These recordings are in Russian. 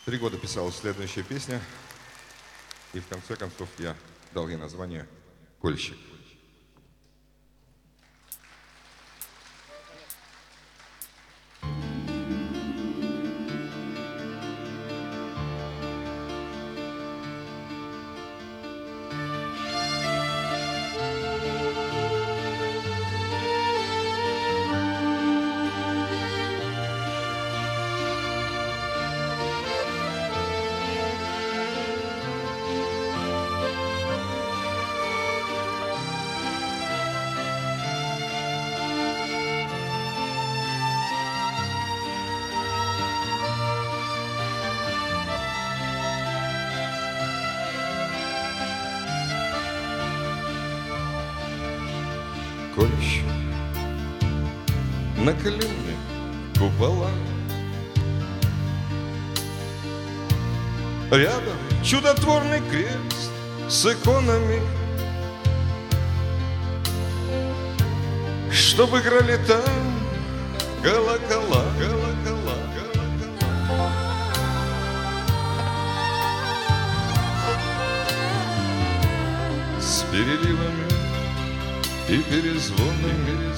3 года писалась следующая песня, и в конце концов я дал ей название «Кольщик». Кольщик на колени купола, рядом чудотворный крест с иконами, чтоб играли там колокола, колокола, колокола. С переливами и перезвонами,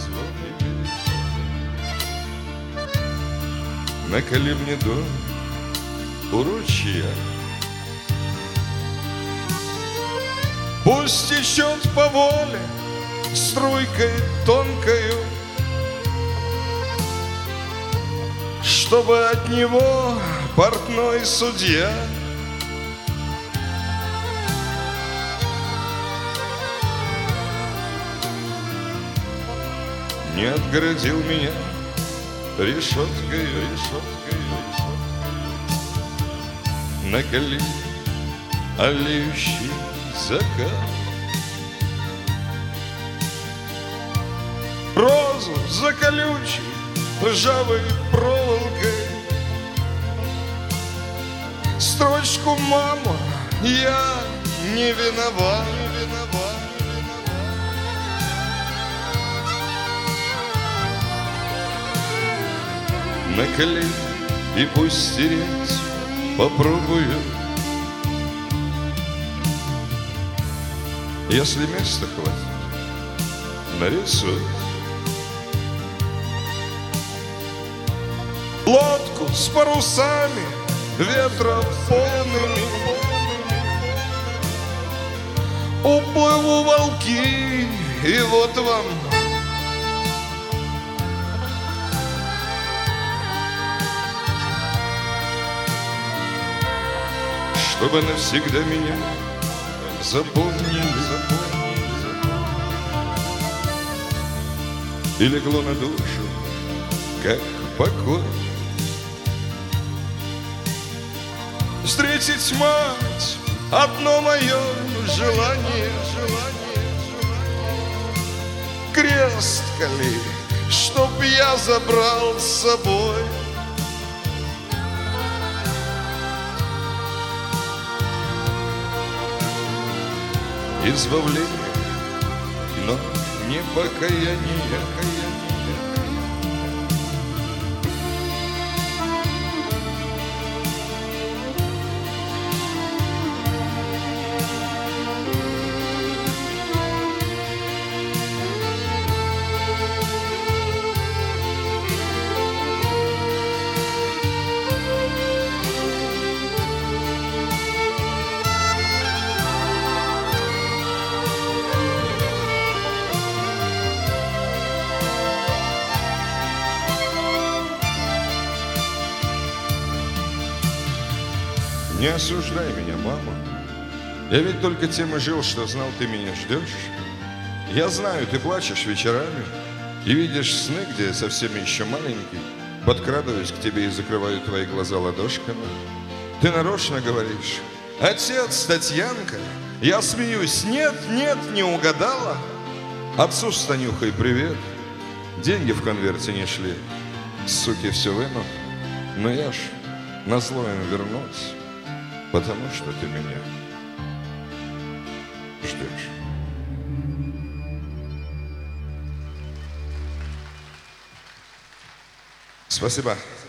наколи мне дом у ручья. Пусть течет по воле струйкой тонкою, чтобы от него портной судья не отгородил меня решеткой, решеткой, решеткой. Наколи олеющий закат, розу за колючей ржавой проволокой, строчку «Мама, я не виноват, не виноват». Наколи и пусть стереть попробую, если места хватит, нарисую лодку с парусами ветрополными. Уплыву волки, и вот вам чтобы навсегда меня запомнили, запомнили, запомнили. И легло на душу, как покой, встретить мать — одно мое желание, желание, желание. Крест коли, чтоб я забрал с собой. Избавление, но не покаяние, покаяние. Не осуждай меня, мама. Я ведь только тем и жил, что знал, ты меня ждешь. Я знаю, ты плачешь вечерами и видишь сны, где я совсем еще маленький. Подкрадываюсь к тебе и закрываю твои глаза ладошками. Ты нарочно говоришь: отец, Татьянка. Я смеюсь: нет, нет, не угадала. Отцу с Танюхой привет. Деньги в конверте не шли. Суки все вынут. Но я ж назло им вернусь, потому что ты меня ждешь. Спасибо.